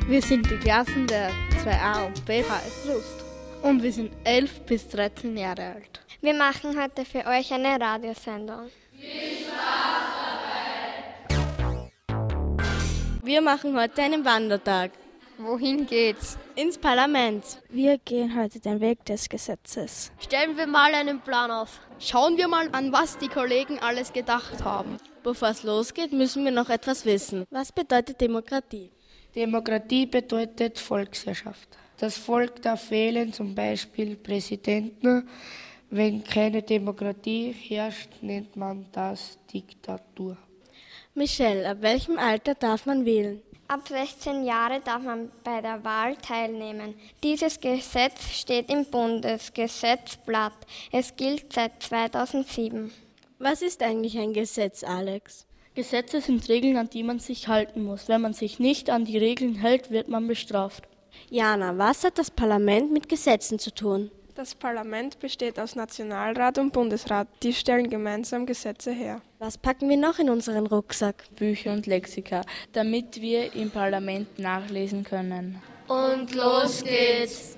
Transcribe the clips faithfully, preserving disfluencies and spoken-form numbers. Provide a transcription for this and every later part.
Wir sind die Klassen der zwei a und B H F Lust und wir sind elf bis dreizehn Jahre alt. Wir machen heute für euch eine Radiosendung. Viel Spaß dabei! Wir machen heute einen Wandertag. Wohin geht's? Ins Parlament. Wir gehen heute den Weg des Gesetzes. Stellen wir mal einen Plan auf. Schauen wir mal an, was die Kollegen alles gedacht haben. Bevor es losgeht, müssen wir noch etwas wissen. Was bedeutet Demokratie? Demokratie bedeutet Volksherrschaft. Das Volk darf wählen, zum Beispiel Präsidenten. Wenn keine Demokratie herrscht, nennt man das Diktatur. Michelle, ab welchem Alter darf man wählen? Ab sechzehn Jahre darf man bei der Wahl teilnehmen. Dieses Gesetz steht im Bundesgesetzblatt. Es gilt seit zweitausendsieben. Was ist eigentlich ein Gesetz, Alex? Gesetze sind Regeln, an die man sich halten muss. Wenn man sich nicht an die Regeln hält, wird man bestraft. Jana, was hat das Parlament mit Gesetzen zu tun? Das Parlament besteht aus Nationalrat und Bundesrat. Die stellen gemeinsam Gesetze her. Was packen wir noch in unseren Rucksack? Bücher und Lexika, damit wir im Parlament nachlesen können. Und los geht's!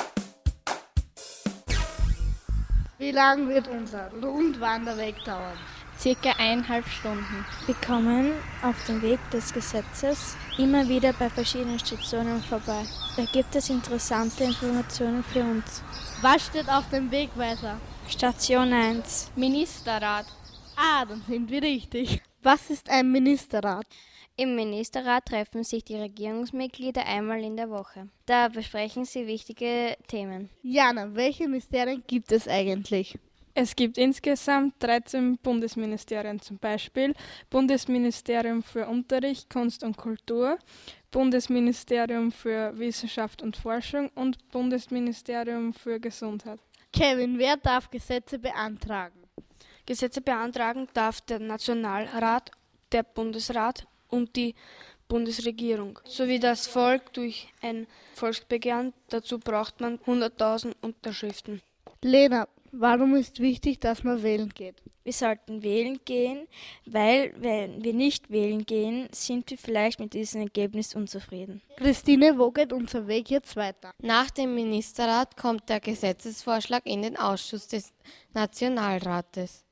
Wie lange wird unser Rundwanderweg dauern? Circa eineinhalb Stunden. Wir kommen auf dem Weg des Gesetzes immer wieder bei verschiedenen Stationen vorbei. Da gibt es interessante Informationen für uns. Was steht auf dem Wegweiser? Station eins. Ministerrat. Ah, dann sind wir richtig. Was ist ein Ministerrat? Im Ministerrat treffen sich die Regierungsmitglieder einmal in der Woche. Da besprechen sie wichtige Themen. Jana, welche Ministerien gibt es eigentlich? Es gibt insgesamt dreizehn Bundesministerien, zum Beispiel Bundesministerium für Unterricht, Kunst und Kultur, Bundesministerium für Wissenschaft und Forschung und Bundesministerium für Gesundheit. Kevin, wer darf Gesetze beantragen? Gesetze beantragen darf der Nationalrat, der Bundesrat und die Bundesregierung sowie das Volk durch ein Volksbegehren. Dazu braucht man hunderttausend Unterschriften. Lena, warum ist wichtig, dass man wählen geht? Wir sollten wählen gehen, weil wenn wir nicht wählen gehen, sind wir vielleicht mit diesem Ergebnis unzufrieden. Christine, wo geht unser Weg jetzt weiter? Nach dem Ministerrat kommt der Gesetzesvorschlag in den Ausschuss des Nationalrates.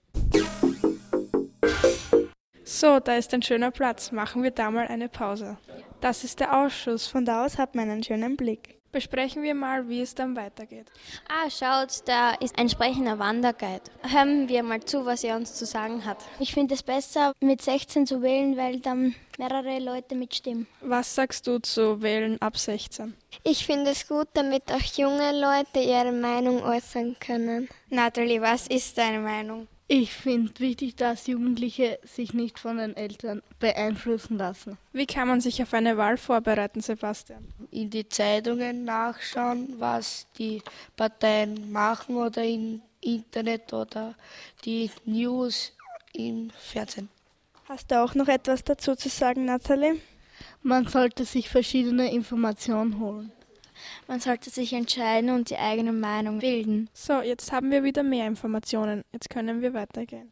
So, da ist ein schöner Platz. Machen wir da mal eine Pause. Das ist der Ausschuss. Von da aus hat man einen schönen Blick. Besprechen wir mal, wie es dann weitergeht. Ah, schaut, da ist ein sprechender Wanderguide. Hören wir mal zu, was er uns zu sagen hat. Ich finde es besser, mit sechzehn zu wählen, weil dann mehrere Leute mitstimmen. Was sagst du zu Wählen ab sechzehn? Ich finde es gut, damit auch junge Leute ihre Meinung äußern können. Natalie, was ist deine Meinung? Ich finde wichtig, dass Jugendliche sich nicht von den Eltern beeinflussen lassen. Wie kann man sich auf eine Wahl vorbereiten, Sebastian? In die Zeitungen nachschauen, was die Parteien machen oder im Internet oder die News im Fernsehen. Hast du auch noch etwas dazu zu sagen, Natalie? Man sollte sich verschiedene Informationen holen. Man sollte sich entscheiden und die eigene Meinung bilden. So, jetzt haben wir wieder mehr Informationen. Jetzt können wir weitergehen.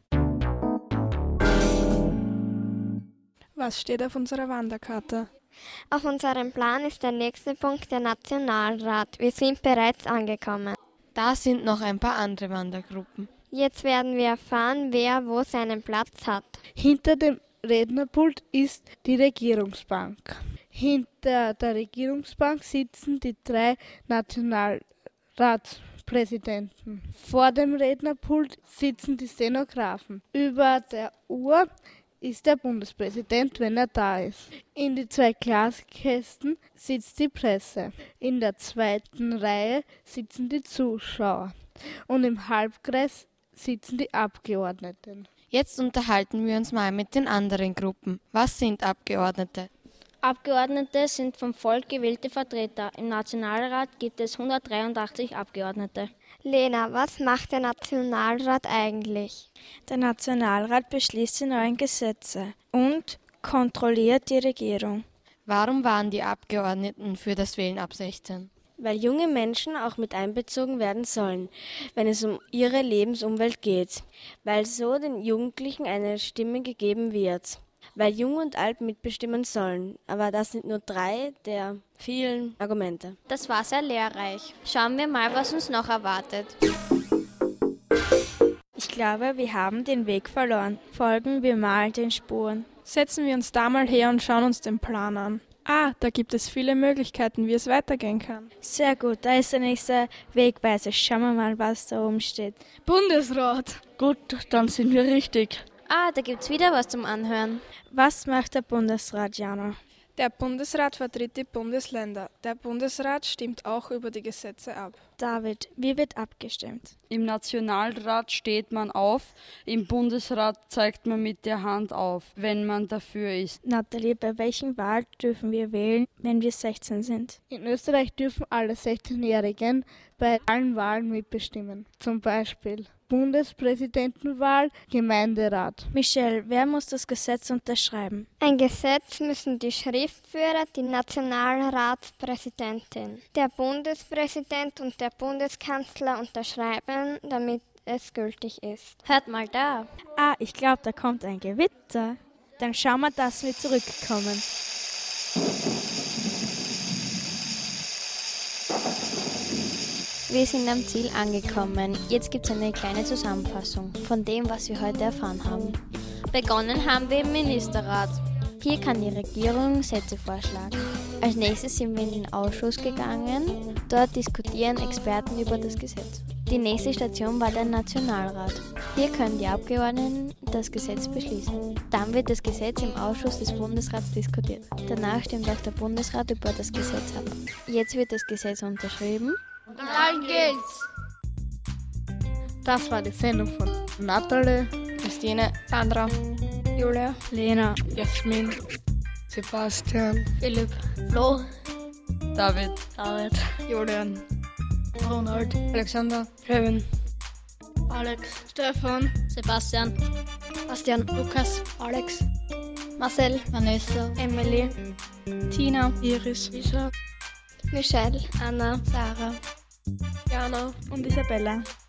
Was steht auf unserer Wanderkarte? Auf unserem Plan ist der nächste Punkt der Nationalrat. Wir sind bereits angekommen. Da sind noch ein paar andere Wandergruppen. Jetzt werden wir erfahren, wer wo seinen Platz hat. Hinter dem Rednerpult ist die Regierungsbank. Hinter der Regierungsbank sitzen die drei Nationalratspräsidenten. Vor dem Rednerpult sitzen die Stenografen. Über der Uhr ist der Bundespräsident, wenn er da ist. In die zwei Glaskästen sitzt die Presse. In der zweiten Reihe sitzen die Zuschauer. Und im Halbkreis sitzen die Abgeordneten. Jetzt unterhalten wir uns mal mit den anderen Gruppen. Was sind Abgeordnete? Abgeordnete sind vom Volk gewählte Vertreter. Im Nationalrat gibt es hundertdreiundachtzig Abgeordnete. Lena, was macht der Nationalrat eigentlich? Der Nationalrat beschließt die neuen Gesetze und kontrolliert die Regierung. Warum waren die Abgeordneten für das Wählen ab sechzehn? Weil junge Menschen auch mit einbezogen werden sollen, wenn es um ihre Lebensumwelt geht, weil so den Jugendlichen eine Stimme gegeben wird. Weil Jung und Alt mitbestimmen sollen. Aber das sind nur drei der vielen Argumente. Das war sehr lehrreich. Schauen wir mal, was uns noch erwartet. Ich glaube, wir haben den Weg verloren. Folgen wir mal den Spuren. Setzen wir uns da mal her und schauen uns den Plan an. Ah, da gibt es viele Möglichkeiten, wie es weitergehen kann. Sehr gut, da ist der nächste Wegweiser. Schauen wir mal, was da oben steht. Bundesrat. Gut, dann sind wir richtig. Ah, da gibt's wieder was zum Anhören. Was macht der Bundesrat, Jana? Der Bundesrat vertritt die Bundesländer. Der Bundesrat stimmt auch über die Gesetze ab. David, wie wird abgestimmt? Im Nationalrat steht man auf, im Bundesrat zeigt man mit der Hand auf, wenn man dafür ist. Nathalie, bei welchen Wahl dürfen wir wählen, wenn wir sechzehn sind? In Österreich dürfen alle sechzehnjährigen bei allen Wahlen mitbestimmen. Zum Beispiel Bundespräsidentenwahl, Gemeinderat. Michelle, wer muss das Gesetz unterschreiben? Ein Gesetz müssen die Schriftführer, die Nationalratspräsidentin, der Bundespräsident und der Bundeskanzler unterschreiben, damit es gültig ist. Hört mal da. Ah, ich glaube, da kommt ein Gewitter. Dann schauen wir, dass wir zurückkommen. Wir sind am Ziel angekommen. Jetzt gibt es eine kleine Zusammenfassung von dem, was wir heute erfahren haben. Begonnen haben wir im Ministerrat. Hier kann die Regierung Sätze vorschlagen. Als nächstes sind wir in den Ausschuss gegangen. Dort diskutieren Experten über das Gesetz. Die nächste Station war der Nationalrat. Hier können die Abgeordneten das Gesetz beschließen. Dann wird das Gesetz im Ausschuss des Bundesrats diskutiert. Danach stimmt auch der Bundesrat über das Gesetz ab. Jetzt wird das Gesetz unterschrieben. Und dann gilt's. Das war die Sendung von Nathalie, Christine, Sandra, Julia, Lena, Jasmin, Sebastian, Philipp, Flo, David, David, Julian, Ronald, Alexander, Kevin, Alex, Stefan, Sebastian, Bastian, Lukas, Alex, Marcel, Vanessa, Emily, Tina, Iris, Lisa, Michelle, Anna, Sarah, Jana und Isabella.